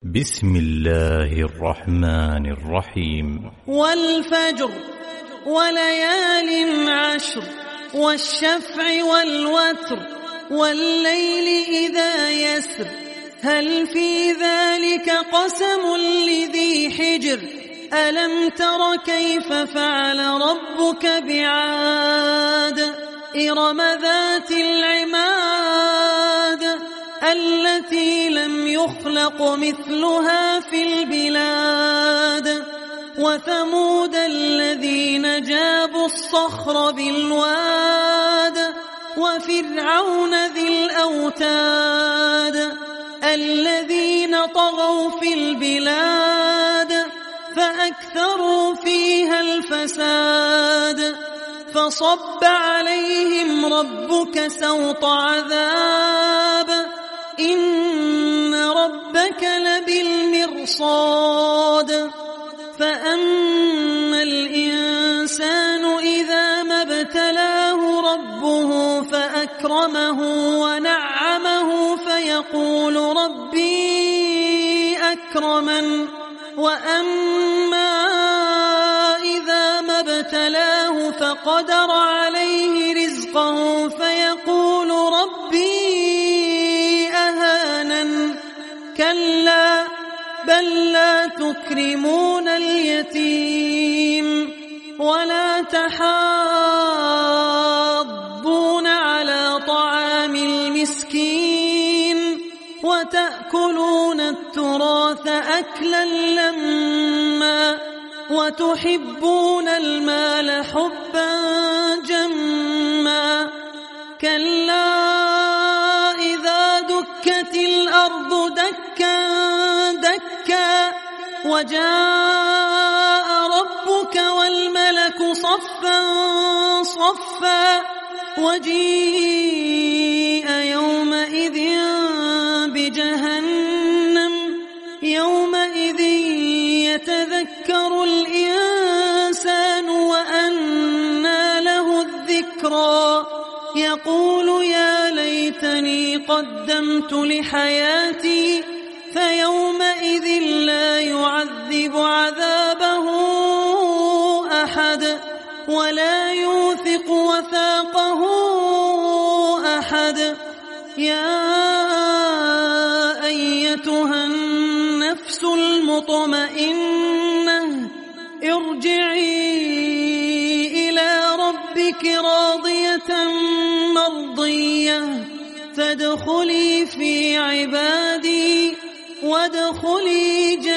بسم الله الرحمن الرحيم. والفجر وليال عشر والشفع والوتر والليل إذا يسر هل في ذلك قسم لذي حجر ألم تر كيف فعل ربك بعاد إرم ذات العماد التي لم يخلق مثلها في البلاد وثمود الذين جابوا الصخر بالواد وفرعون ذي الأوتاد الذين طغوا في البلاد فأكثروا فيها الفساد فصب عليهم ربك سوط عذاب إن ربك لبالمرصاد فأما الإنسان إذا ما ابتلاه ربه فأكرمه ونعمه فيقول ربي أكرمن وأما إذا ما ابتلاه فقدر عليه رزقه فيقول ربي أهانن كلا بل لا تكرمون اليتيم ولا تحاضون على طعام المسكين وتأكلون التراث أكلا لما وتحبون المال حبا جما كلا إذا دكت الأرض دكا دكا وجاء ربك والملك صفا صفا وجيء يومئذ بجهنم يومئذ يتذكر الإنسان وأنى له الذكرى يقول يا ليتني قدمت لحياتي فيومئذ لا يعذب عذابه أحد ولا يوثق وثاقه أحد يا أيتها النفس المطمئنة ارجعي إلى ربك راضية مرضية فادخلي في عبادي وادخلي